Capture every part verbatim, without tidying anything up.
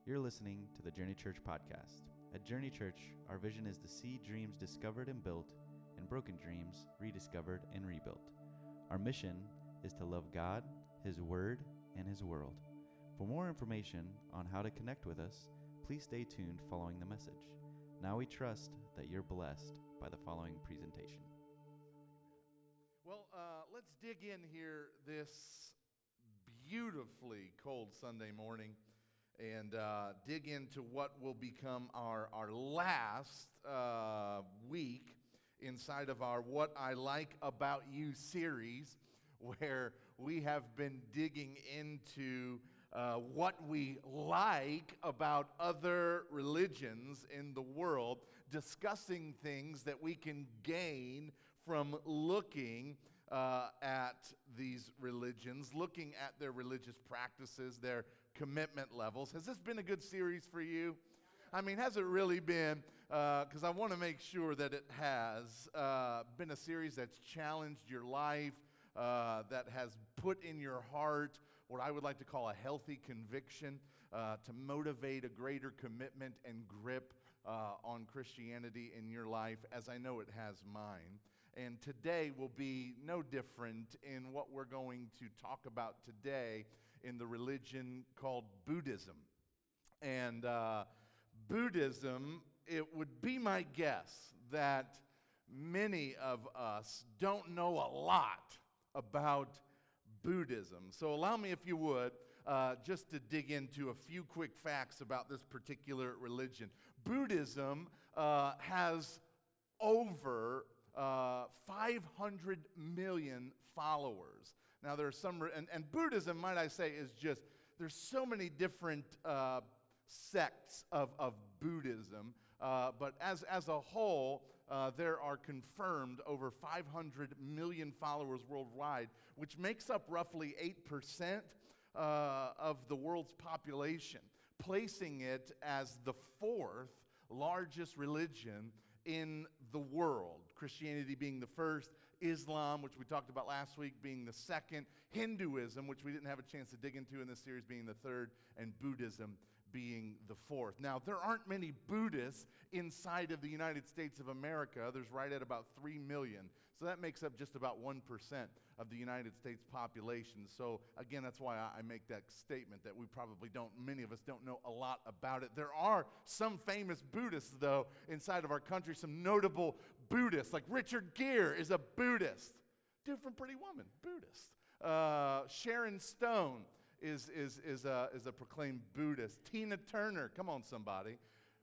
You're listening to the Journey Church podcast. At Journey Church, our vision is to see dreams discovered and built, and broken dreams rediscovered and rebuilt. Our mission is to love God, His Word, and His world. For more information on how to connect with us, please stay tuned following the message. Now we trust that you're blessed by the following presentation. Well, uh, let's dig in here this beautifully cold Sunday morning and uh, dig into what will become our, our last uh, week inside of our What I Like About You series, where we have been digging into uh, what we like about other religions in the world, discussing things that we can gain from looking uh, at these religions, looking at their religious practices, their commitment levels. Has this been a good series for you? I mean, has it really been? Because uh, I want to make sure that it has uh, been a series that's challenged your life, uh, that has put in your heart what I would like to call a healthy conviction uh, to motivate a greater commitment and grip uh, on Christianity in your life, as I know it has mine. And today will be no different in what we're going to talk about today in the religion called Buddhism. And uh, Buddhism, it would be my guess that many of us don't know a lot about Buddhism. So allow me, if you would, uh, just to dig into a few quick facts about this particular religion. Buddhism uh, has over Uh, five hundred million followers. Now there are some, and, and Buddhism, might I say, is just, there's so many different uh, sects of, of Buddhism, uh, but as, as a whole, uh, there are confirmed over five hundred million followers worldwide, which makes up roughly eight percent uh, of the world's population, placing it as the fourth largest religion in the world. Christianity being the first, Islam, which we talked about last week, being the second, Hinduism, which we didn't have a chance to dig into in this series, being the third, and Buddhism being the fourth. Now, there aren't many Buddhists inside of the United States of America. There's right at about three million. So that makes up just about one percent of the United States population. So again, that's why I make that statement that we probably don't, many of us don't know a lot about it. There are some famous Buddhists, though, inside of our country, some notable Buddhists, like Richard Gere is a Buddhist. Dude from Pretty Woman, Buddhist. Uh, Sharon Stone is, is, is, a, is a proclaimed Buddhist. Tina Turner, come on somebody,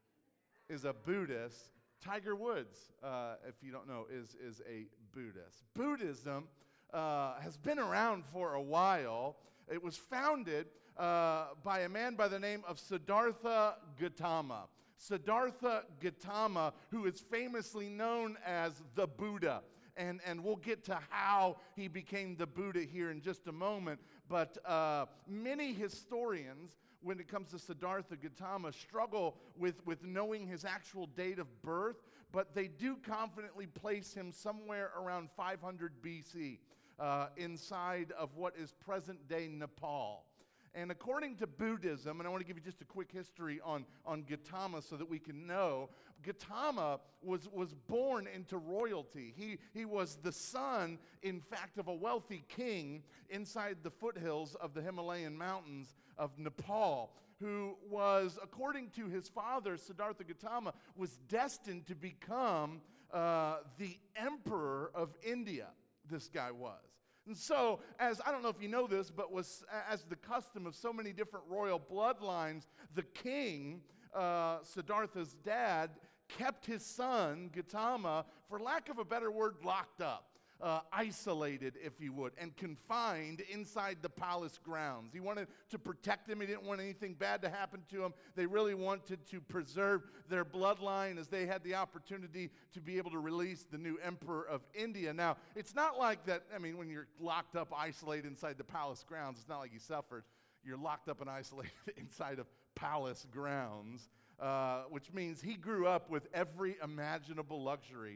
is a Buddhist. Tiger Woods, uh, if you don't know, is, is a Buddhist. Buddhism uh, has been around for a while. It was founded uh, by a man by the name of Siddhartha Gautama. Siddhartha Gautama, who is famously known as the Buddha. And, and we'll get to how he became the Buddha here in just a moment. But uh, many historians, when it comes to Siddhartha Gautama, struggle with, with knowing his actual date of birth, but they do confidently place him somewhere around five hundred B C, uh, inside of what is present-day Nepal. And according to Buddhism, and I want to give you just a quick history on, on Gautama so that we can know, Gautama was, was born into royalty. He, he was the son, in fact, of a wealthy king inside the foothills of the Himalayan mountains of Nepal, who was, according to his father, Siddhartha Gautama, was destined to become uh, the emperor of India. This guy was. And so, as I don't know if you know this, but was as the custom of so many different royal bloodlines, the king, uh, Siddhartha's dad, kept his son, Gautama, for lack of a better word, locked up. Uh, isolated, if you would, and confined inside the palace grounds. He wanted to protect him. He didn't want anything bad to happen to him. They really wanted to preserve their bloodline as they had the opportunity to be able to release the new emperor of India. Now, it's not like that, I mean, when you're locked up, isolated inside the palace grounds, it's not like you suffered. You're locked up and isolated inside of palace grounds, uh, which means he grew up with every imaginable luxury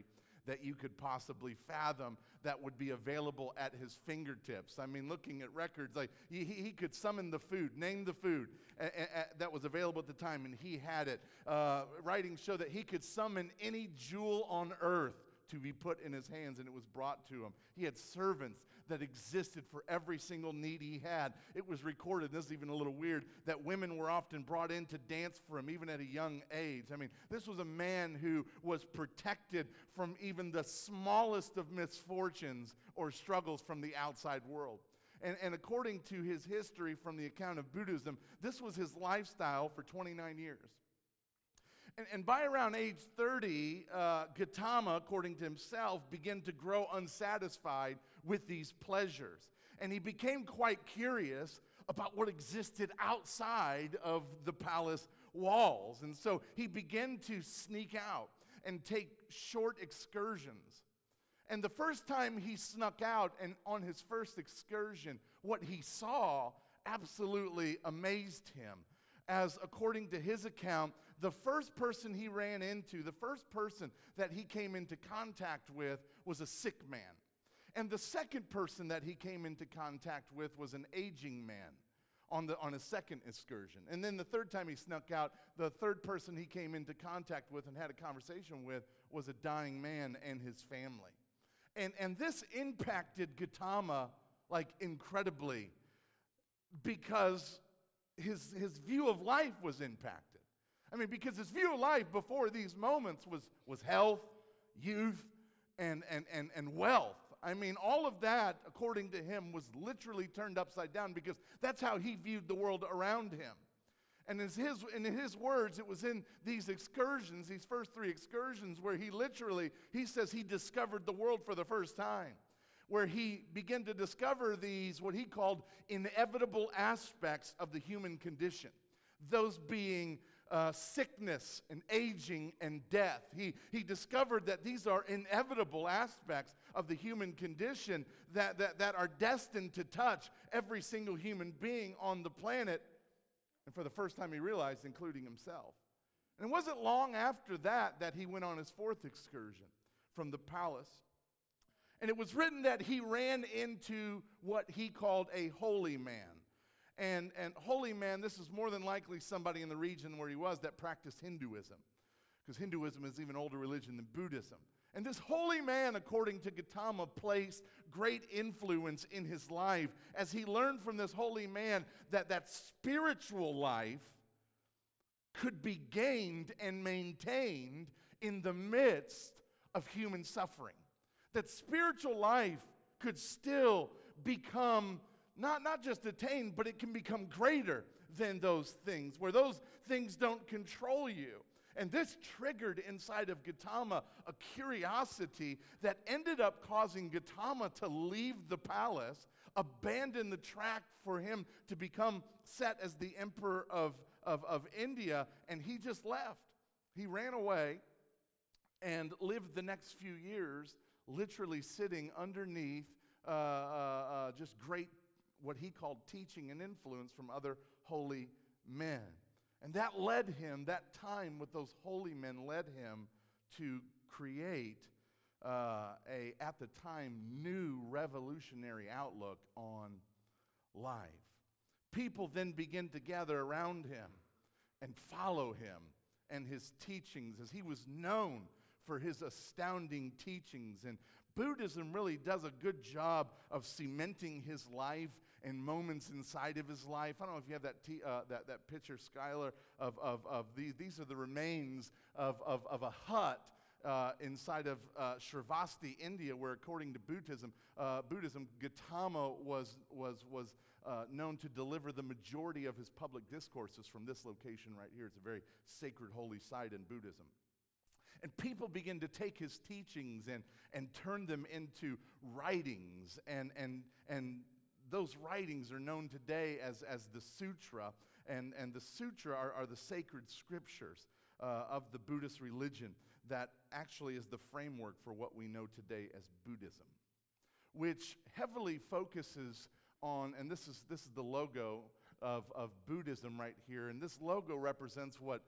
that you could possibly fathom that would be available at his fingertips. I mean, looking at records, like he, he could summon the food, name the food a, a, a, that was available at the time, and he had it. Uh, writings show that he could summon any jewel on earth to be put in his hands, and it was brought to him. He had servants that existed for every single need he had. It was recorded, this is even a little weird, that women were often brought in to dance for him, even at a young age. I mean, this was a man who was protected from even the smallest of misfortunes or struggles from the outside world. And, and according to his history from the account of Buddhism, this was his lifestyle for twenty-nine years. And, and by around age thirty, uh, Gautama, according to himself, began to grow unsatisfied with these pleasures. And he became quite curious about what existed outside of the palace walls. And so he began to sneak out and take short excursions. And the first time he snuck out, and on his first excursion, what he saw absolutely amazed him. As according to his account, the first person he ran into, the first person that he came into contact with was a sick man. And the second person that he came into contact with was an aging man on, the, on a second excursion. And then the third time he snuck out, the third person he came into contact with and had a conversation with was a dying man and his family. And, and this impacted Gautama like incredibly, because his, his view of life was impacted. I mean, because his view of life before these moments was, was health, youth, and, and, and, and wealth. I mean, all of that, according to him, was literally turned upside down, because that's how he viewed the world around him. And in his, in his words, it was in these excursions, these first three excursions, where he literally, he says he discovered the world for the first time, where he began to discover these, what he called inevitable aspects of the human condition, those being uh, sickness and aging and death. He, he discovered that these are inevitable aspects of the human condition that, that, that are destined to touch every single human being on the planet. And for the first time he realized, including himself. And it wasn't long after that that he went on his fourth excursion from the palace. And it was written that he ran into what he called a holy man. And, and holy man, this is more than likely somebody in the region where he was that practiced Hinduism, because Hinduism is even older religion than Buddhism. And this holy man, according to Gautama, placed great influence in his life as he learned from this holy man that that spiritual life could be gained and maintained in the midst of human suffering. That spiritual life could still become not, not just attained, but it can become greater than those things, where those things don't control you. And this triggered inside of Gautama a curiosity that ended up causing Gautama to leave the palace, abandon the tract for him to become set as the emperor of, of, of India, and he just left. He ran away and lived the next few years literally sitting underneath uh, uh, uh, just great, what he called teaching and influence from other holy men. And that led him, that time with those holy men led him to create uh, a, at the time, new revolutionary outlook on life. People then begin to gather around him and follow him and his teachings, as he was known for his astounding teachings. And Buddhism really does a good job of cementing his life and moments inside of his life. I don't know if you have that t- uh, that, that picture, Skylar, of, of, of these. These are the remains of, of, of a hut uh, inside of uh, Shravasti, India, where according to Buddhism, uh, Buddhism, Gautama was, was, was uh, known to deliver the majority of his public discourses from this location right here. It's a very sacred, holy site in Buddhism. And people begin to take his teachings and, and turn them into writings. And, and, and those writings are known today as, as the Sutra. And, and the Sutra are, are the sacred scriptures uh, of the Buddhist religion that actually is the framework for what we know today as Buddhism, which heavily focuses on, and this is, this is the logo of, of Buddhism right here. And this logo represents what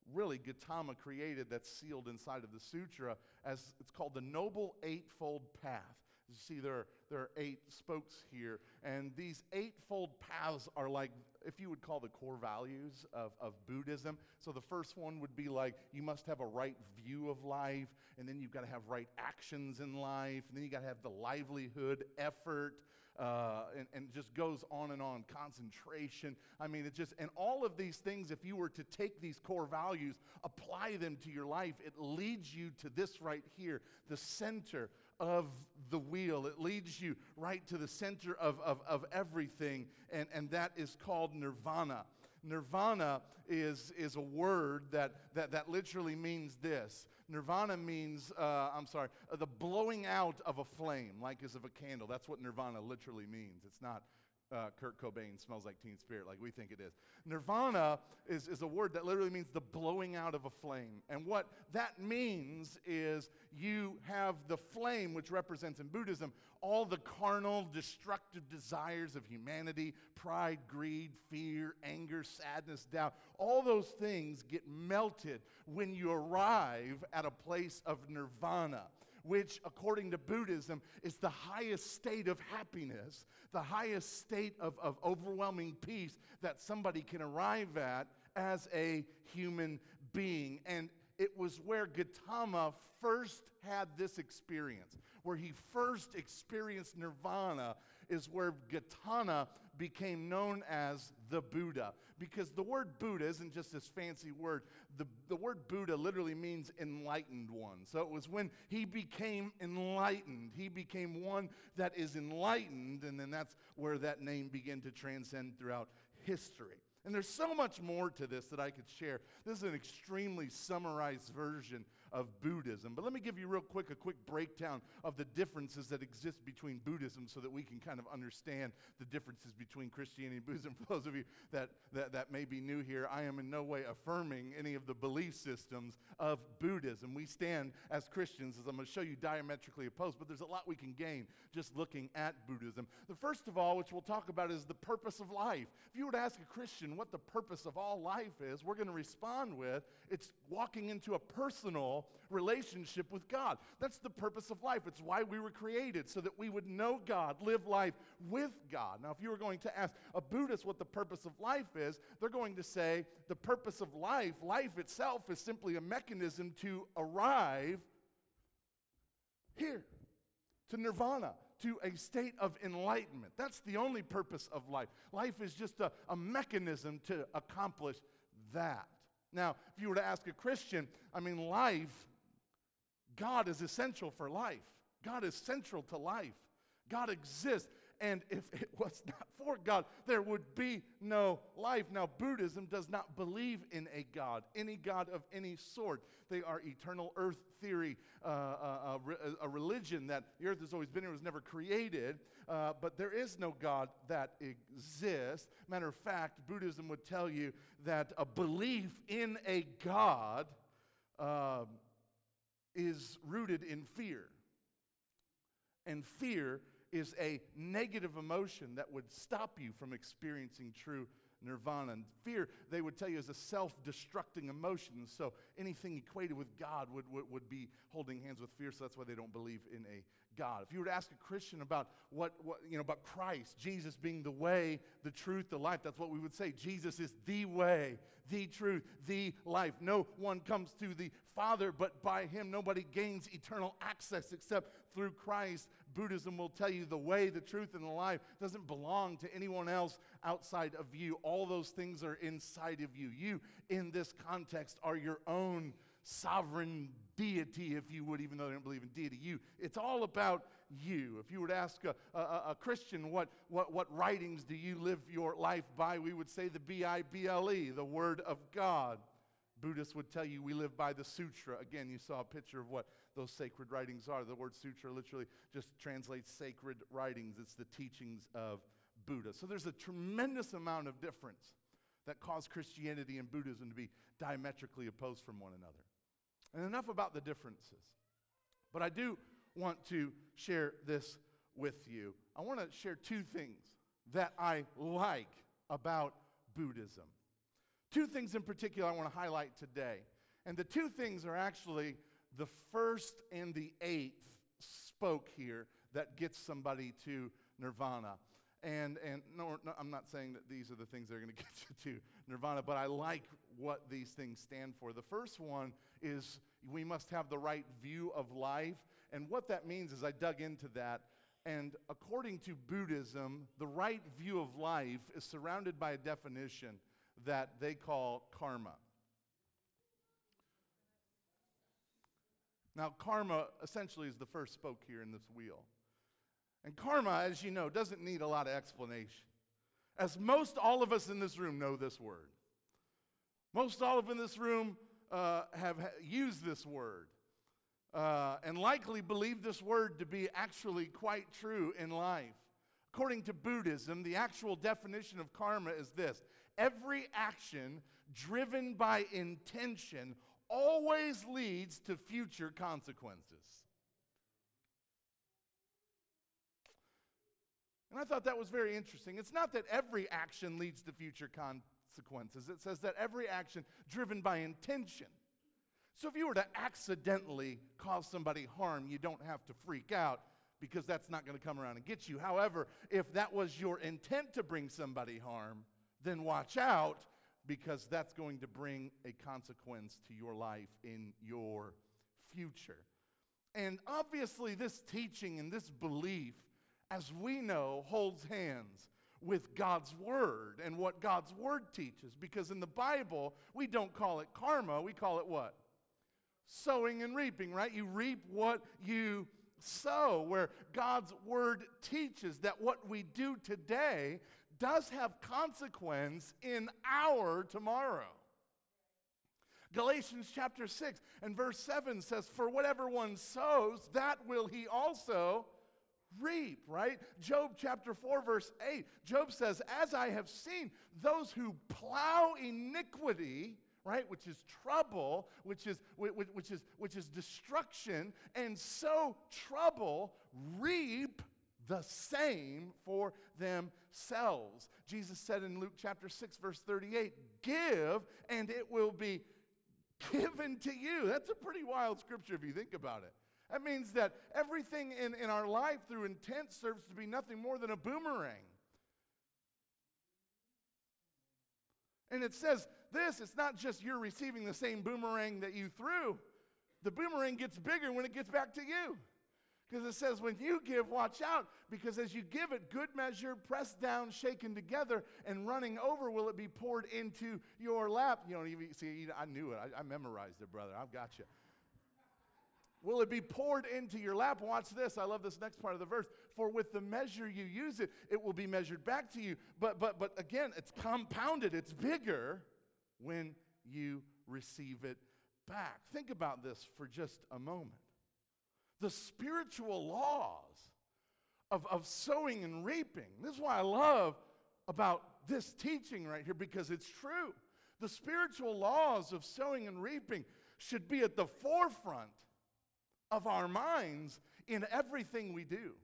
really Gautama created that's sealed inside of the sutra as it's called the Noble Eightfold Path. You see, there are, there are eight spokes here, and these eightfold paths are like, if you would call the core values of, of Buddhism. So the first one would be like, you must have a right view of life, and then you've got to have right actions in life, and then you got to have the livelihood, effort, uh, and, and it just goes on and on, concentration. I mean, it just, and all of these things, if you were to take these core values, apply them to your life, it leads you to this right here, the center of the wheel. It leads you right to the center of, of, of everything, and, and that is called nirvana. Nirvana is, is a word that, that, that literally means this. Nirvana means, uh, I'm sorry, uh, the blowing out of a flame, like as of a candle. That's what nirvana literally means. It's not Uh, Kurt Cobain smells like Teen Spirit, like we think it is. Nirvana is, is a word that literally means the blowing out of a flame. And what that means is you have the flame, which represents in Buddhism all the carnal, destructive desires of humanity, pride, greed, fear, anger, sadness, doubt. All those things get melted when you arrive at a place of nirvana, which, according to Buddhism, is the highest state of happiness, the highest state of, of overwhelming peace that somebody can arrive at as a human being. And it was where Gautama first had this experience, where he first experienced nirvana, is where Gautama became known as the Buddha. Because the word Buddha isn't just this fancy word. The, the word Buddha literally means enlightened one. So it was when he became enlightened. He became one that is enlightened, and then that's where that name began to transcend throughout history. And there's so much more to this that I could share. This is an extremely summarized version of Buddhism. But let me give you real quick a quick breakdown of the differences that exist between Buddhism so that we can kind of understand the differences between Christianity and Buddhism. For those of you that, that, that may be new here, I am in no way affirming any of the belief systems of Buddhism. We stand as Christians, as I'm going to show you, diametrically opposed, but there's a lot we can gain just looking at Buddhism. The first of all, which we'll talk about, is the purpose of life. If you were to ask a Christian what the purpose of all life is, we're going to respond with, it's walking into a personal relationship with God. That's the purpose of life. It's why we were created, so that we would know God, live life with God. Now, if you were going to ask a Buddhist what the purpose of life is, they're going to say the purpose of life, life itself, is simply a mechanism to arrive here, to nirvana, to a state of enlightenment. That's the only purpose of life. Life is just a, a mechanism to accomplish that. Now, if you were to ask a Christian, I mean, life, God is essential for life. God is central to life. God exists. And if it was not for God, there would be no life. Now, Buddhism does not believe in a God, any God of any sort. They are eternal earth theory, uh, a, a, a religion that the earth has always been here, was never created, uh, but there is no God that exists. Matter of fact, Buddhism would tell you that a belief in a God uh, is rooted in fear. And fear is a negative emotion that would stop you from experiencing true nirvana. And fear, they would tell you, is a self-destructing emotion. And so anything equated with God would, would, would be holding hands with fear, so that's why they don't believe in a God. If you were to ask a Christian about what, what, you know, about Christ, Jesus being the way, the truth, the life, that's what we would say. Jesus is the way, the truth, the life. No one comes to the Father but by him. Nobody gains eternal access except through Christ. Buddhism will tell you the way, the truth, and the life doesn't belong to anyone else outside of you. All those things are inside of you. You, in this context, are your own sovereign deity, if you would, even though they don't believe in deity. You, it's all about you. If you were to ask a, a, a Christian what, what, what writings do you live your life by, we would say the B I B L E, the Word of God. Buddhists would tell you we live by the sutra. Again, you saw a picture of what those sacred writings are. The word sutra literally just translates sacred writings. It's the teachings of Buddha. So there's a tremendous amount of difference that cause Christianity and Buddhism to be diametrically opposed from one another. And enough about the differences. But I do want to share this with you. I want to share two things that I like about Buddhism. Two things in particular I want to highlight today. And the two things are actually the first and the eighth spoke here that gets somebody to nirvana. And and no, no, I'm not saying that these are the things that are going to get you to nirvana, but I like what these things stand for. The first one is we must have the right view of life. And what that means is I dug into that. And according to Buddhism, the right view of life is surrounded by a definition that they call karma. Now, karma essentially is the first spoke here in this wheel. And karma, as you know, doesn't need a lot of explanation. As most all of us in this room know this word. Most all of in this room uh, have ha- used this word. Uh, and likely believe this word to be actually quite true in life. According to Buddhism, the actual definition of karma is this: every action driven by intention always leads to future consequences. And I thought that was very interesting. It's not that every action leads to future consequences. It says that every action driven by intention. So if you were to accidentally cause somebody harm, you don't have to freak out because that's not going to come around and get you. However, if that was your intent to bring somebody harm, then watch out because that's going to bring a consequence to your life in your future. And obviously this teaching and this belief, as we know, holds hands with God's Word and what God's Word teaches. Because in the Bible, we don't call it karma, we call it what? Sowing and reaping, right? You reap what you sow, where God's Word teaches that what we do today does have consequence in our tomorrow. Galatians chapter six and verse seven says, "For whatever one sows, that will he also reap," right? Job chapter four verse eight, Job says, "As I have seen those who plow iniquity," right, which is trouble, which is which, which is which is destruction, "and sow trouble, reap the same for themselves." Jesus said in Luke chapter six verse thirty-eight, "Give and it will be given to you." That's a pretty wild scripture if you think about it. That means that everything in, in our life through intent serves to be nothing more than a boomerang. And it says this, it's not just you're receiving the same boomerang that you threw. The boomerang gets bigger when it gets back to you. Because it says when you give, watch out, because as you give it, good measure, pressed down, shaken together, and running over will it be poured into your lap. You don't even see, I knew it. I, I memorized it, brother. I've got you. Will it be poured into your lap? Watch this. I love this next part of the verse. "For with the measure you use it, it will be measured back to you." But but but again, it's compounded. It's bigger when you receive it back. Think about this for just a moment. The spiritual laws of, of sowing and reaping. This is why I love about this teaching right here, because it's true. The spiritual laws of sowing and reaping should be at the forefront of our minds in everything we do.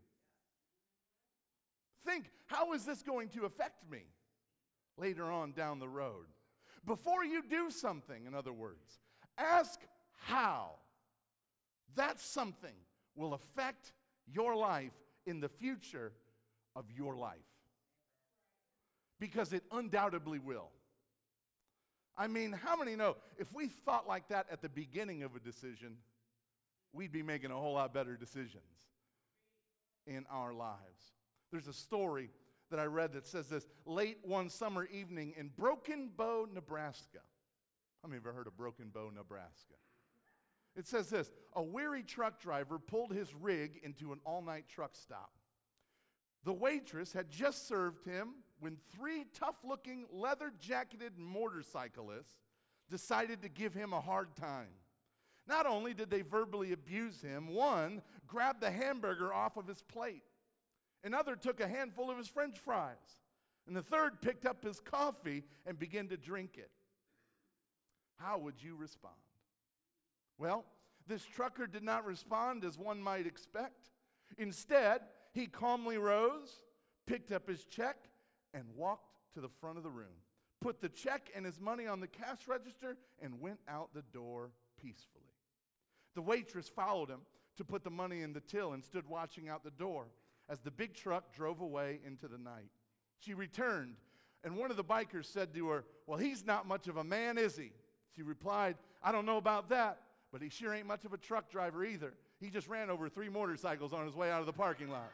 Think, how is this going to affect me later on down the road? Before you do something, in other words, ask how that something will affect your life in the future of your life. Because it undoubtedly will. I mean, how many know if we thought like that at the beginning of a decision, we'd be making a whole lot better decisions in our lives. There's a story that I read that says this: late one summer evening in Broken Bow, Nebraska. How many of you ever heard of Broken Bow, Nebraska? It says this: a weary truck driver pulled his rig into an all-night truck stop. The waitress had just served him when three tough-looking, leather-jacketed motorcyclists decided to give him a hard time. Not only did they verbally abuse him, one grabbed the hamburger off of his plate. Another took a handful of his French fries. And the third picked up his coffee and began to drink it. How would you respond? Well, this trucker did not respond as one might expect. Instead, he calmly rose, picked up his check, and walked to the front of the room, put the check and his money on the cash register, and went out the door peacefully. The waitress followed him to put the money in the till and stood watching out the door as the big truck drove away into the night. She returned, and one of the bikers said to her, "Well, he's not much of a man, is he?" She replied, "I don't know about that, but he sure ain't much of a truck driver either. He just ran over three motorcycles on his way out of the parking lot."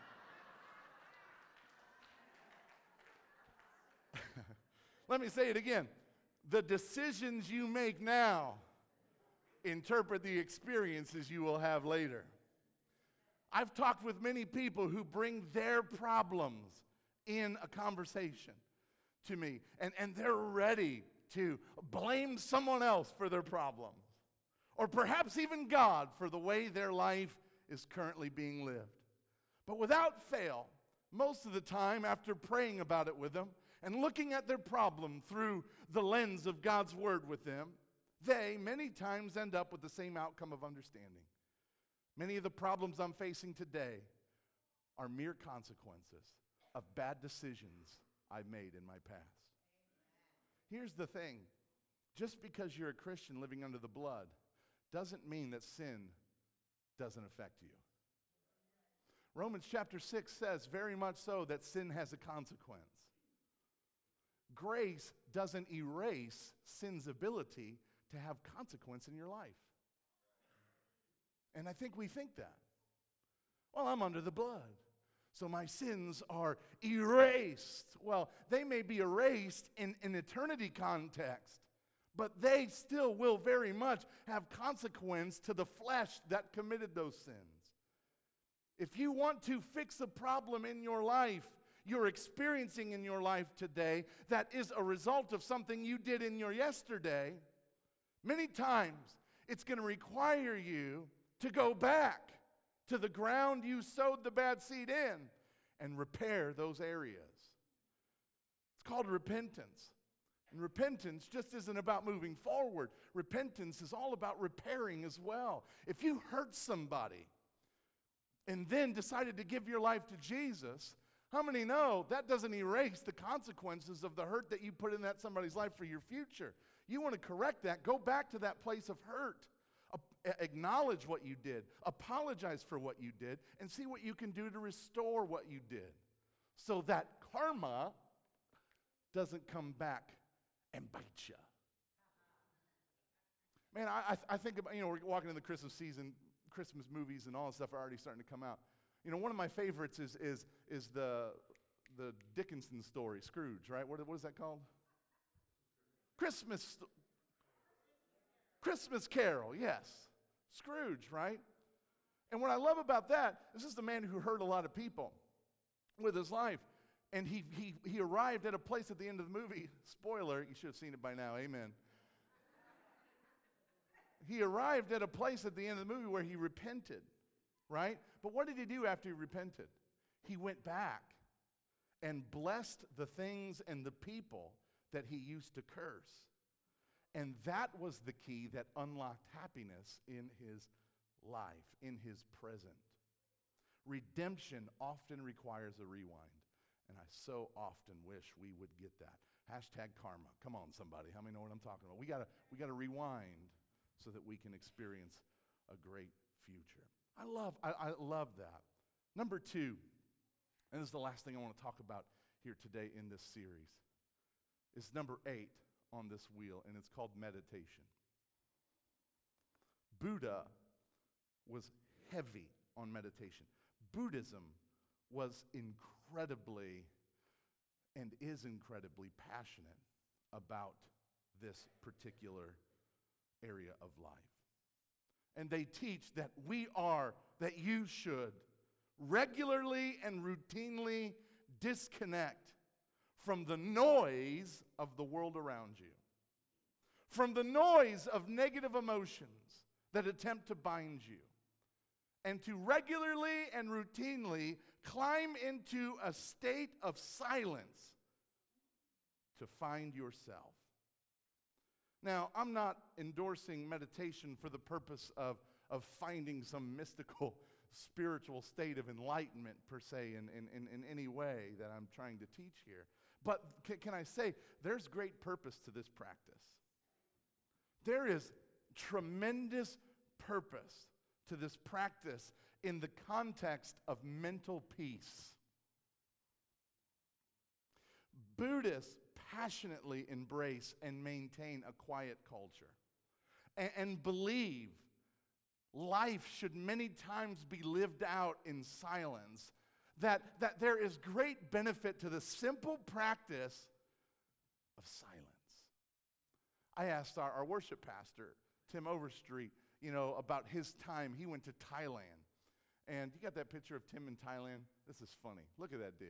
Let me say it again. The decisions you make now interpret the experiences you will have later. I've talked with many people who bring their problems in a conversation to me, and, and they're ready to blame someone else for their problems, or perhaps even God for the way their life is currently being lived. But without fail, most of the time after praying about it with them and looking at their problem through the lens of God's word with them, they many times end up with the same outcome of understanding. Many of the problems I'm facing today are mere consequences of bad decisions I've made in my past. Here's the thing. Just because you're a Christian living under the blood doesn't mean that sin doesn't affect you. Romans chapter six says very much so that sin has a consequence. Grace doesn't erase sin's ability to have consequence in your life. And I think we think that. Well, I'm under the blood, so my sins are erased. Well, they may be erased in an eternity context, but they still will very much have consequence to the flesh that committed those sins. If you want to fix a problem in your life, you're experiencing in your life today, that is a result of something you did in your yesterday, many times it's going to require you to go back to the ground you sowed the bad seed in and repair those areas. It's called repentance. And repentance just isn't about moving forward. Repentance is all about repairing as well. If you hurt somebody and then decided to give your life to Jesus, how many know that doesn't erase the consequences of the hurt that you put in that somebody's life for your future? You want to correct that, go back to that place of hurt. A- acknowledge what you did, apologize for what you did, and see what you can do to restore what you did so that karma doesn't come back and bite you. Man, I, I, I think about, you know, we're walking in the Christmas season, Christmas movies and all that stuff are already starting to come out. You know, one of my favorites is is is the the Dickinson story, Scrooge, right? What, what is that called? Christmas, Christmas Carol, yes. Scrooge, right? And what I love about that, this is the man who hurt a lot of people with his life. And he he he arrived at a place at the end of the movie, spoiler, you should have seen it by now, amen. He arrived at a place at the end of the movie where he repented, right? But what did he do after he repented? He went back and blessed the things and the people that he used to curse. And that was the key that unlocked happiness in his life, in his present. Redemption often requires a rewind. And I so often wish we would get that. Hashtag karma. Come on, somebody. How many know what I'm talking about? We gotta, we gotta rewind so that we can experience a great future. I love, I, I love that. Number two, and this is the last thing I want to talk about here today in this series, is number eight on this wheel, and it's called meditation. Buddha was heavy on meditation. Buddhism was incredibly and is incredibly passionate about this particular area of life. And they teach that we are, that you should regularly and routinely disconnect from the noise of the world around you, from the noise of negative emotions that attempt to bind you, and to regularly and routinely climb into a state of silence to find yourself. Now, I'm not endorsing meditation for the purpose of, of finding some mystical spiritual state of enlightenment per se in, in, in, in any way that I'm trying to teach here. But can, can I say, there's great purpose to this practice. There is tremendous purpose to this practice in the context of mental peace. Buddhists passionately embrace and maintain a quiet culture and, and believe life should many times be lived out in silence, that, that there is great benefit to the simple practice of silence. I asked our, our worship pastor, Tim Overstreet, you know, about his time. He went to Thailand. And you got that picture of Tim in Thailand? This is funny. Look at that dude.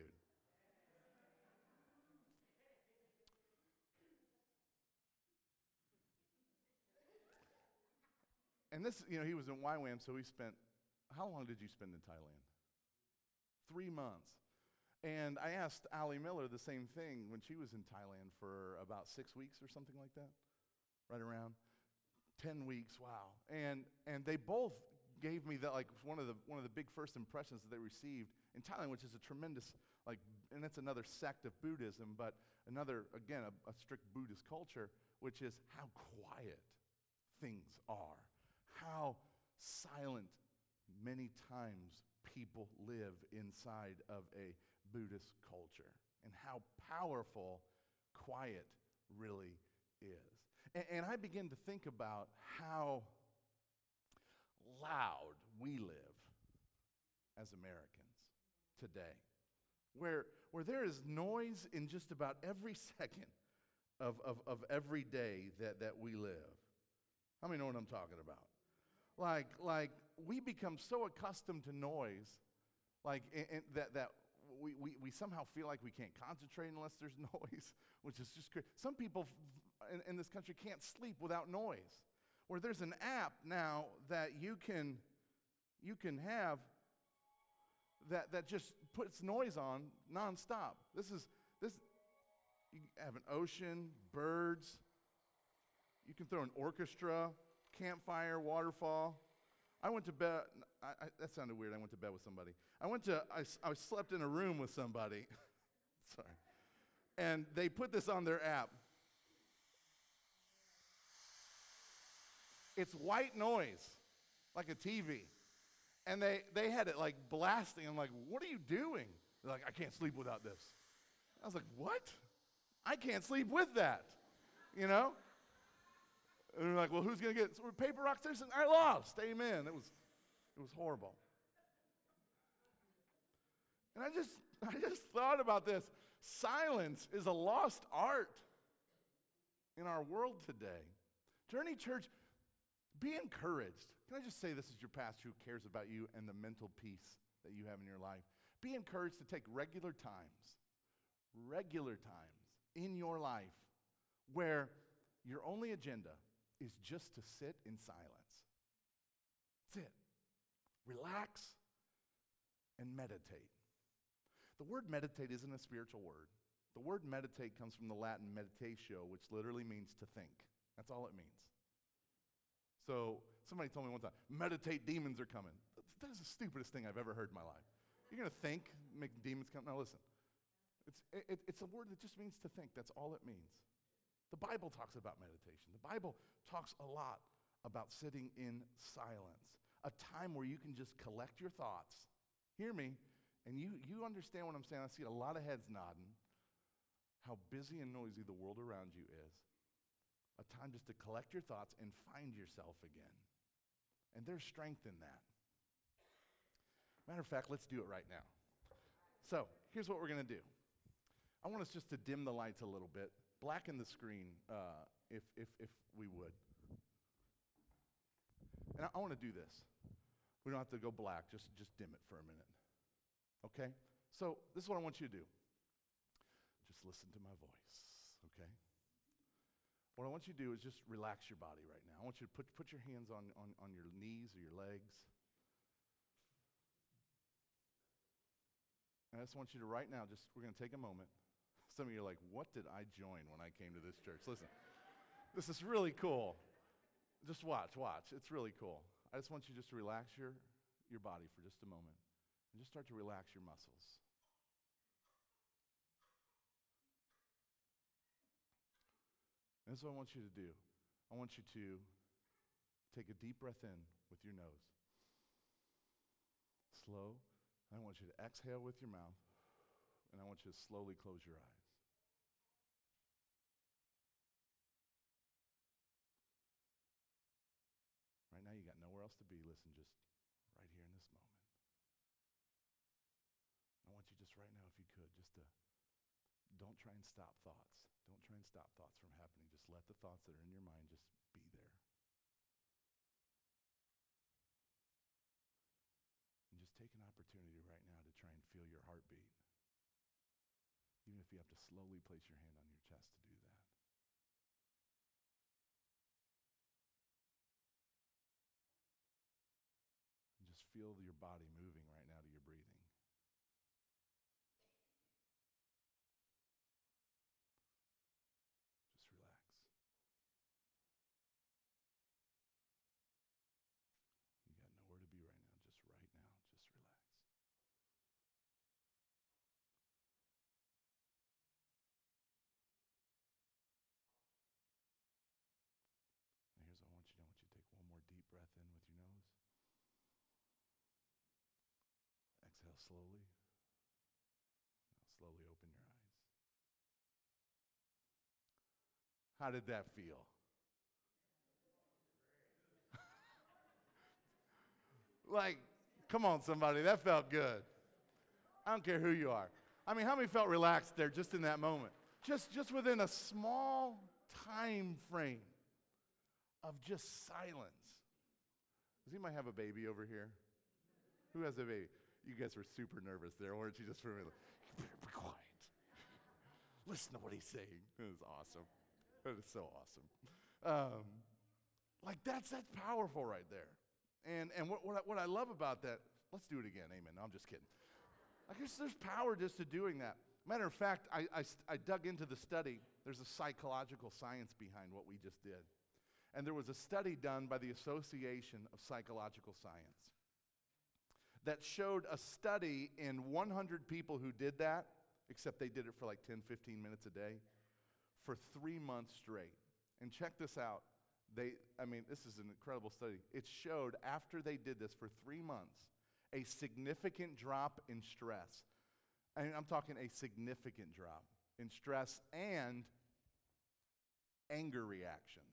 And this, you know, he was in Y WAM, so he spent, how long did you spend in Thailand? Three months. And I asked Allie Miller the same thing when she was in Thailand for about six weeks or something like that, right around. Ten weeks, wow. And and they both gave me that, like, one of the one of the big first impressions that they received in Thailand, which is a tremendous, like, and it's another sect of Buddhism, but another, again, a, a strict Buddhist culture, which is how quiet things are. How silent many times people live inside of a Buddhist culture, and how powerful quiet really is. And, and I begin to think about how loud we live as Americans today, where, where there is noise in just about every second of, of, of every day that, that we live. How many know what I'm talking about? Like, like we become so accustomed to noise, like and, and that that we, we, we somehow feel like we can't concentrate unless there's noise, which is just crazy. Some people f- in, in this country can't sleep without noise. Where there's an app now that you can you can have that that just puts noise on nonstop. This is this. You have an ocean, birds. You can throw an orchestra. Campfire, waterfall. I went to bed, I, I, that sounded weird, I went to bed with somebody. I went to, I, I slept in a room with somebody, sorry, and they put this on their app. It's white noise, like a T V. And they, they had it like blasting. I'm like, what are you doing? They're like, I can't sleep without this. I was like, what? I can't sleep with that, you know? And they're like, well, who's going to get it? So we're paper, rock, scissors, and I lost. Amen. It was, it was horrible. And I just, I just thought about this. Silence is a lost art in our world today. Journey Church, be encouraged. Can I just say this as your pastor who cares about you and the mental peace that you have in your life? Be encouraged to take regular times, regular times in your life where your only agenda is just to sit in silence. That's it. Relax and meditate. The word meditate isn't a spiritual word. The word meditate comes from the Latin meditatio, which literally means to think. That's all it means. So somebody told me one time, meditate, demons are coming. That is the stupidest thing I've ever heard in my life. You're going to think, make demons come? Now listen, it's, it, it's a word that just means to think. That's all it means. The Bible talks about meditation. The Bible talks a lot about sitting in silence, a time where you can just collect your thoughts. Hear me, and you, you understand what I'm saying. I see a lot of heads nodding, how busy and noisy the world around you is. A time just to collect your thoughts and find yourself again. And there's strength in that. Matter of fact, let's do it right now. So here's what we're going to do. I want us just to dim the lights a little bit. Blacken the screen, uh, if, if, if we would. And I, I want to do this. We don't have to go black. Just, just dim it for a minute. Okay? So this is what I want you to do. Just listen to my voice. Okay? What I want you to do is just relax your body right now. I want you to put, put your hands on, on, on your knees or your legs. And I just want you to right now, just we're going to take a moment. Some of you are like, what did I join when I came to this church? Listen, this is really cool. Just watch, watch. It's really cool. I just want you just to relax your, your body for just a moment and just start to relax your muscles. Here's what I want you to do. I want you to take a deep breath in with your nose. Slow. I want you to exhale with your mouth, and I want you to slowly close your eyes. Right now, you got nowhere else to be. Listen, just right here in this moment. I want you just right now, if you could, just to don't try and stop thoughts. Don't try and stop thoughts from happening. Just let the thoughts that are in your mind just be there. And just take an opportunity right now to try and feel your heartbeat. Even if you have to slowly place your hand on your chest to do that. And just feel your body moving right now to your breathing. Just relax. You got nowhere to be right now. Just right now. Just relax. Now here's what I want you to do. I want you to take one more deep breath in with your nose. Exhale slowly. Now slowly open your eyes. How did that feel? Like, come on, somebody, that felt good. I don't care who you are. I mean, how many felt relaxed there just in that moment? Just, just within a small time frame of just silence. Does anybody have a baby over here? Who has a baby? You guys were super nervous there, weren't you? Just for a minute. You better be quiet. Listen to what he's saying. That is awesome. That is so awesome. Um, like that's that's powerful right there. And and what what I, what I love about that, let's do it again, amen. No, I'm just kidding. I guess there's power just to doing that. Matter of fact, I, I, I dug into the study. There's a psychological science behind what we just did. And there was a study done by the Association of Psychological Science that showed a study in one hundred people who did that, except they did it for like ten, fifteen minutes a day, for three months straight. And check this out. They, I mean, this is an incredible study. It showed after they did this for three months, a significant drop in stress. I mean, I'm talking a significant drop in stress and anger reactions.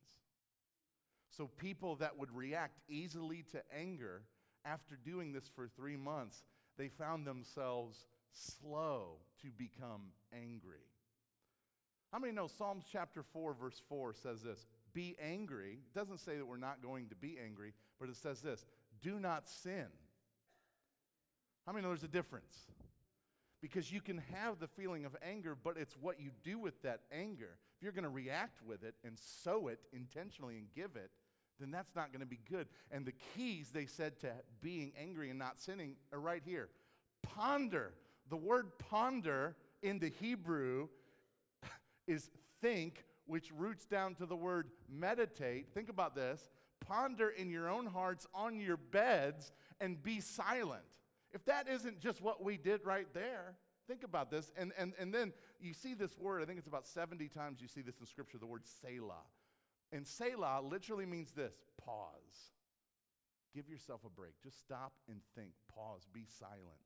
So people that would react easily to anger, after doing this for three months, they found themselves slow to become angry. How many know Psalms chapter four, verse four says this? Be angry. It doesn't say that we're not going to be angry, but it says this, do not sin. How many know there's a difference? Because you can have the feeling of anger, but it's what you do with that anger. If you're going to react with it and sow it intentionally and give it, then that's not going to be good. And the keys, they said, to being angry and not sinning are right here. Ponder. The word ponder in the Hebrew is think, which roots down to the word meditate. Think about this. Ponder in your own hearts on your beds and be silent. If that isn't just what we did right there, think about this. And, and, and then you see this word, I think it's about seventy times you see this in Scripture, the word Selah. And Selah literally means this, pause. Give yourself a break. Just stop and think. Pause. Be silent.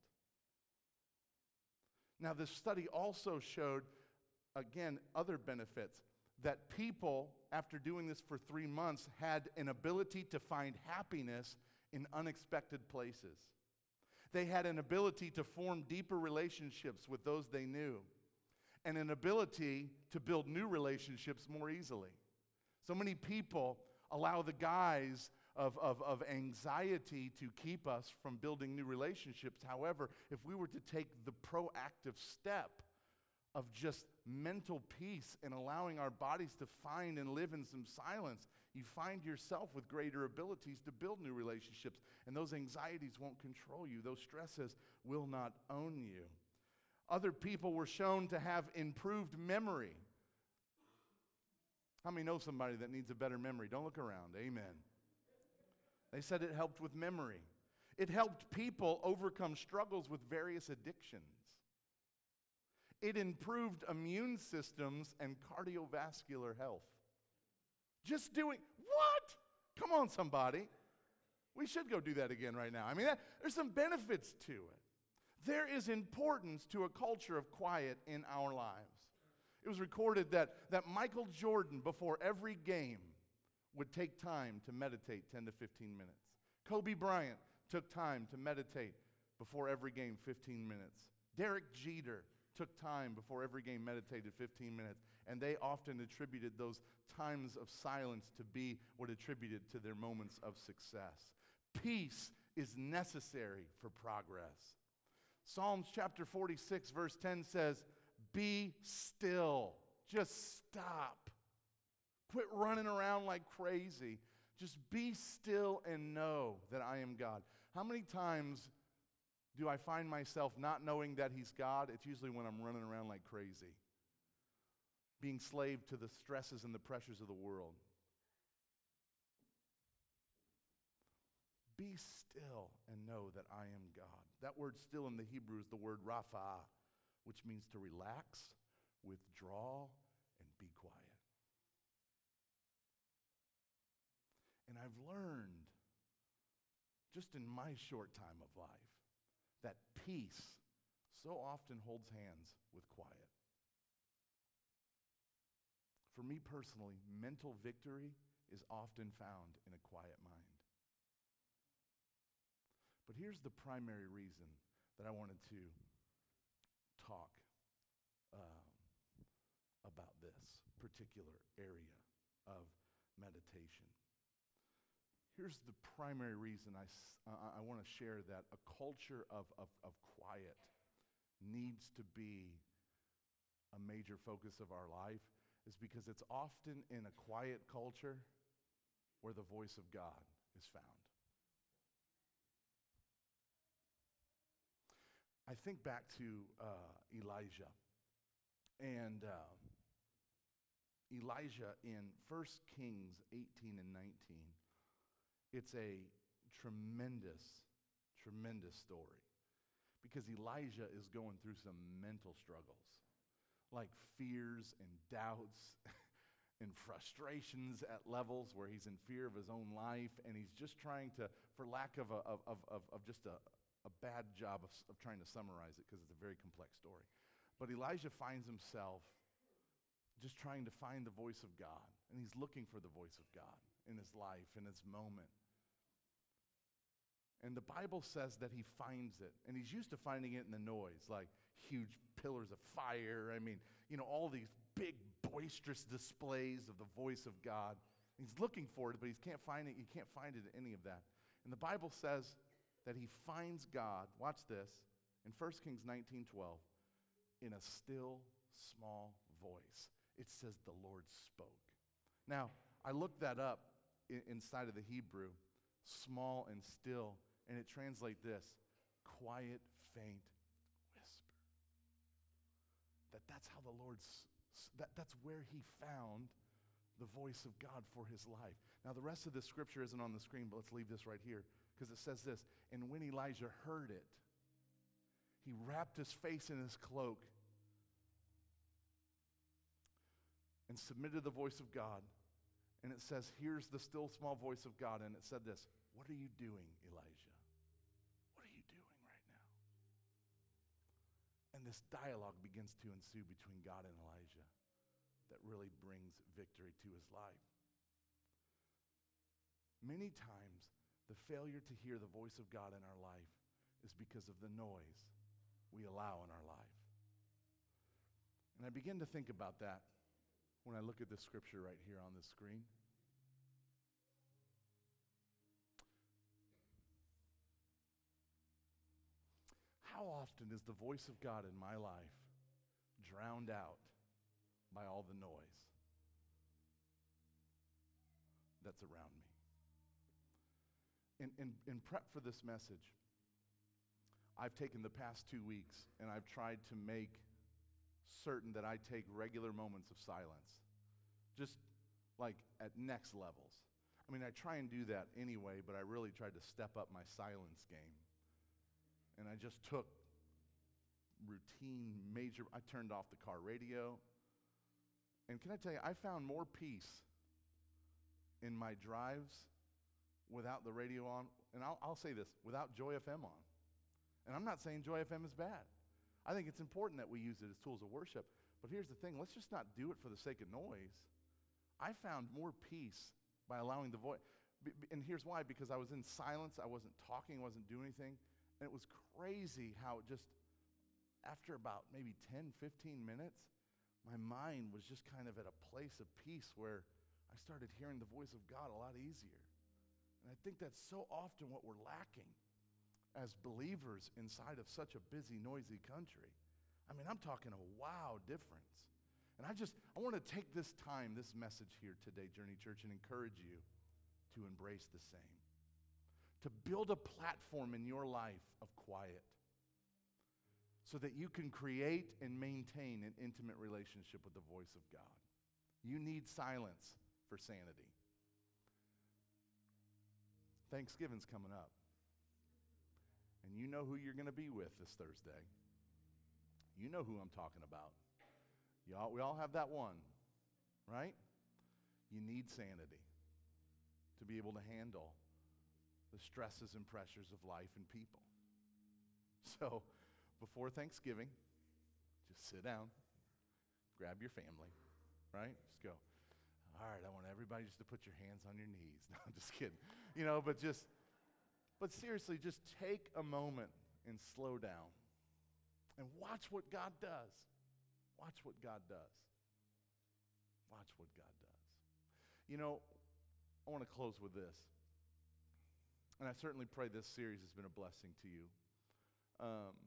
Now, this study also showed, again, other benefits. That people, after doing this for three months, had an ability to find happiness in unexpected places. They had an ability to form deeper relationships with those they knew, and an ability to build new relationships more easily. So many people allow the guise of, of, of anxiety to keep us from building new relationships. However, if we were to take the proactive step of just mental peace and allowing our bodies to find and live in some silence, you find yourself with greater abilities to build new relationships. And those anxieties won't control you. Those stresses will not own you. Other people were shown to have improved memory. How many know somebody that needs a better memory? Don't look around. Amen. They said it helped with memory. It helped people overcome struggles with various addictions. It improved immune systems and cardiovascular health. Just doing, what? Come on, somebody. We should go do that again right now. I mean, that, there's some benefits to it. There is importance to a culture of quiet in our lives. It was recorded that, that Michael Jordan, before every game, would take time to meditate ten to fifteen minutes. Kobe Bryant took time to meditate before every game, fifteen minutes. Derek Jeter took time before every game, meditated fifteen minutes. And they often attributed those times of silence to be what attributed to their moments of success. Peace is necessary for progress. Psalms chapter forty-six, verse ten says, be still. Just stop. Quit running around like crazy. Just be still and know that I am God. How many times do I find myself not knowing that He's God? It's usually when I'm running around like crazy, being slave to the stresses and the pressures of the world. Be still and know that I am God. That word still in the Hebrew is the word rapha, which means to relax, withdraw, and be quiet. And I've learned, just in my short time of life, that peace so often holds hands with quiet. For me personally, mental victory is often found in a quiet mind. But here's the primary reason that I wanted to talk um, about this particular area of meditation. Here's the primary reason I, uh, I want to share that a culture of, of, of quiet needs to be a major focus of our life is because it's often in a quiet culture where the voice of God is found. I think back to uh, Elijah. And um, Elijah in First Kings eighteen and nineteen, it's a tremendous, tremendous story. Because Elijah is going through some mental struggles, like fears and doubts and frustrations at levels where he's in fear of his own life, and he's just trying to, for lack of, a, of, of, of just a, a bad job of, of trying to summarize it, because it's a very complex story. But Elijah finds himself just trying to find the voice of God, and he's looking for the voice of God in his life, in his moment. And the Bible says that he finds it, and he's used to finding it in the noise, like huge pillars of fire. I mean, you know, all these big, boisterous displays of the voice of God. He's looking for it, but he can't find it. He can't find it in any of that. And the Bible says that he finds God, watch this, in First Kings nineteen twelve, in a still, small voice. It says the Lord spoke. Now, I looked that up in, inside of the Hebrew, small and still, and it translates this, quiet, faint whisper. That that's how the Lord's, that, that's where he found the voice of God for his life. Now, the rest of the scripture isn't on the screen, but let's leave this right here, because it says this, and when Elijah heard it, he wrapped his face in his cloak and submitted the voice of God. And it says, here's the still small voice of God. And it said this, what are you doing, Elijah? What are you doing right now? And this dialogue begins to ensue between God and Elijah that really brings victory to his life. Many times, the failure to hear the voice of God in our life is because of the noise we allow in our life. And I begin to think about that when I look at this scripture right here on the screen. How often is the voice of God in my life drowned out by all the noise that's around me? In, in, in prep for this message, I've taken the past two weeks and I've tried to make certain that I take regular moments of silence, just like at next levels. I mean, I try and do that anyway, but I really tried to step up my silence game. And I just took routine major, I turned off the car radio. And can I tell you, I found more peace in my drives without the radio on, and I'll, I'll say this, without Joy F M on. And I'm not saying Joy F M is bad. I think it's important that we use it as tools of worship. But here's the thing, let's just not do it for the sake of noise. I found more peace by allowing the voice. And here's why, because I was in silence, I wasn't talking, wasn't doing anything. And it was crazy how just after about maybe ten, fifteen minutes, my mind was just kind of at a place of peace where I started hearing the voice of God a lot easier. And I think that's so often what we're lacking as believers inside of such a busy, noisy country. I mean, I'm talking a wow difference. And I just, I want to take this time, this message here today, Journey Church, and encourage you to embrace the same. To build a platform in your life of quiet so that you can create and maintain an intimate relationship with the voice of God. You need silence for sanity. Thanksgiving's coming up. And you know who you're going to be with this Thursday. You know who I'm talking about. Y'all, we all have that one, right? You need sanity to be able to handle the stresses and pressures of life and people. So, before Thanksgiving, just sit down, grab your family, right? Just go, all right, I want everybody just to put your hands on your knees. No, I'm just kidding. You know, but just, but seriously, just take a moment and slow down and watch what God does. Watch what God does. Watch what God does. You know, I want to close with this. And I certainly pray this series has been a blessing to you. Um,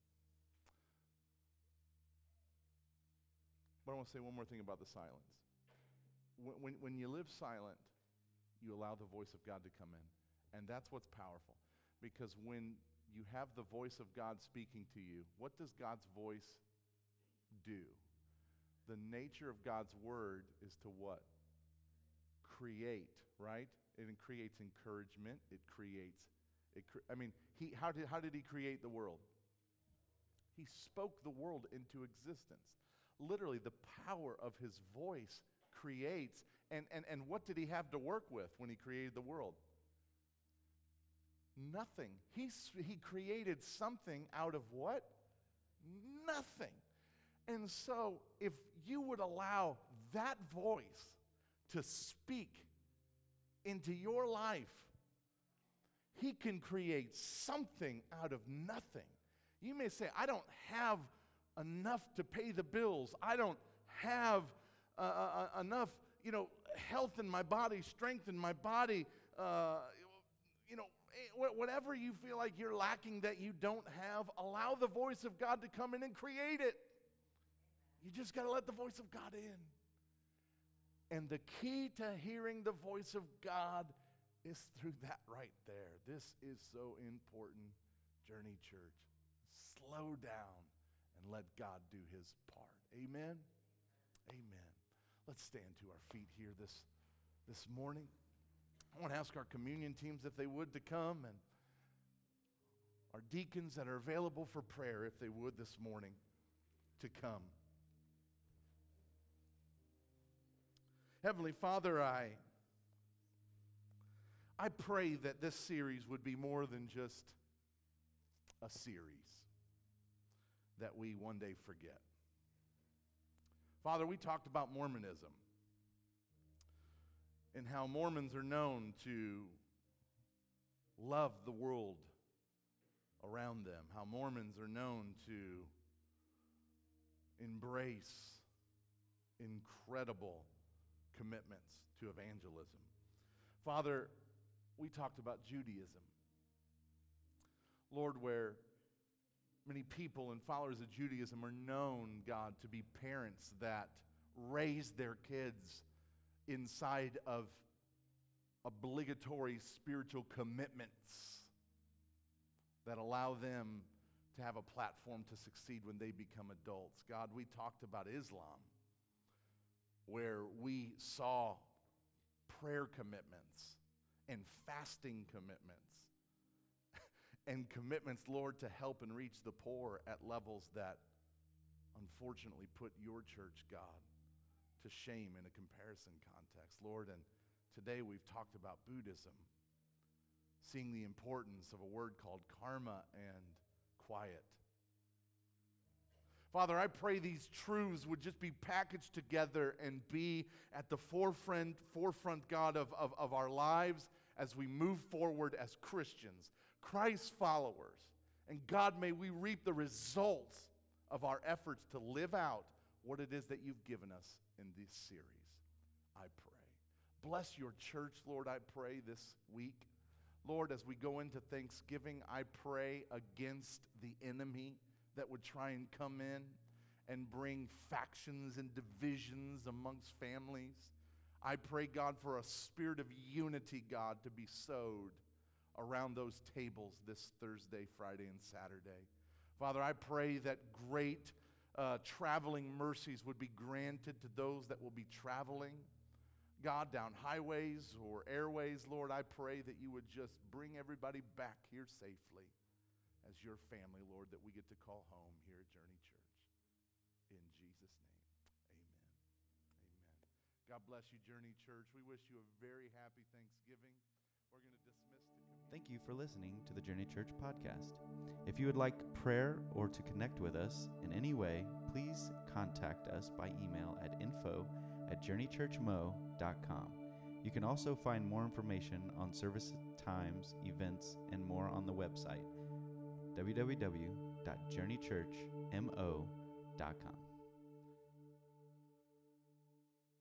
but I want to say one more thing about the silence. When, when, when you live silent, you allow the voice of God to come in. And that's what's powerful. Because when you have the voice of God speaking to you, what does God's voice do? The nature of God's word is to what? Create, right? It creates encouragement. It creates, it cre- I mean, he how did how did he create the world? He spoke the world into existence. Literally, the power of his voice creates, and, and, and what did he have to work with when he created the world? Nothing. He, he created something out of what? Nothing. And so, if you would allow that voice to speak into your life, he can create something out of nothing. You may say, I don't have enough to pay the bills. I don't have uh, uh, enough, you know, health in my body, strength in my body, uh, you know, whatever you feel like you're lacking that you don't have, allow the voice of God to come in and create it. You just got to let the voice of God in. And the key to hearing the voice of God is through that right there. This is so important, Journey Church. Slow down and let God do his part. Amen? Amen. Let's stand to our feet here this, this morning. I want to ask our communion teams if they would to come, and our deacons that are available for prayer if they would this morning to come. Heavenly Father, I, I pray that this series would be more than just a series that we one day forget. Father, we talked about Mormonism and how Mormons are known to love the world around them, how Mormons are known to embrace incredible commitments to evangelism. Father, we talked about Judaism. Lord, where many people and followers of Judaism are known, God, to be parents that raise their kids inside of obligatory spiritual commitments that allow them to have a platform to succeed when they become adults. God, we talked about Islam, where we saw prayer commitments and fasting commitments and commitments, Lord, to help and reach the poor at levels that unfortunately put your church, God, to shame in a comparison context. Lord, and Today we've talked about Buddhism, seeing the importance of a word called karma and quiet. Father, I pray these truths would just be packaged together and be at the forefront, forefront God, of, of, of our lives as we move forward as Christians, Christ followers. And God, may we reap the results of our efforts to live out what it is that you've given us in this series. I pray. Bless your church, Lord, I pray this week. Lord, as we go into Thanksgiving, I pray against the enemy that would try and come in and bring factions and divisions amongst families. I pray, God, for a spirit of unity, God, to be sowed around those tables this Thursday, Friday, and Saturday. Father, I pray that great uh, traveling mercies would be granted to those that will be traveling, God, down highways or airways. Lord, I pray that you would just bring everybody back here safely as your family, Lord, that we get to call home here at Journey Church. In Jesus' name, amen. Amen. God bless you, Journey Church. We wish you a very happy Thanksgiving. We're going to dismiss the community. Thank you for listening to the Journey Church podcast. If you would like prayer or to connect with us in any way, please contact us by email at info at journey church mo dot com. You can also find more information on service times, events, and more on the website w w w dot journey church mo dot com.